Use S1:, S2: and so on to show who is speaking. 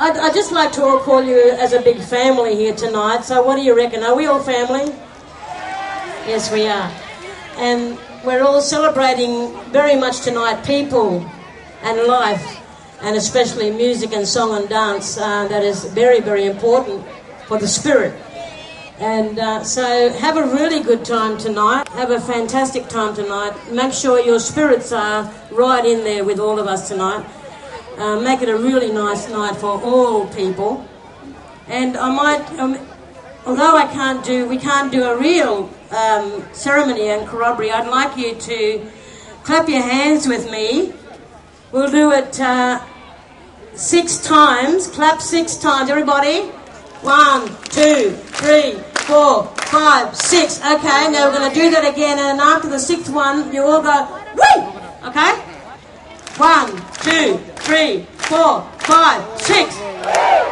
S1: I'd just like to all call you as a big family here tonight. So what do you reckon? Are we all family? Yes, we are. And we're all celebrating very much tonight people and life, and especially music and song and dance. That is very, very important for the spirit. And so have a really good time tonight. Have a fantastic time tonight. Make sure your spirits are right in there with all of us tonight. Make it a really nice night for all people. And I might, although we can't do a real ceremony and corroboree, I'd like you to clap your hands with me. We'll do it 6 times. Clap 6 times, everybody. 1, 2, 3, 4, 5, 6. Okay, now we're going to do that again, and after the 6th one, you all go, whee! Okay? 1, 2, 3, 4, 5, 6.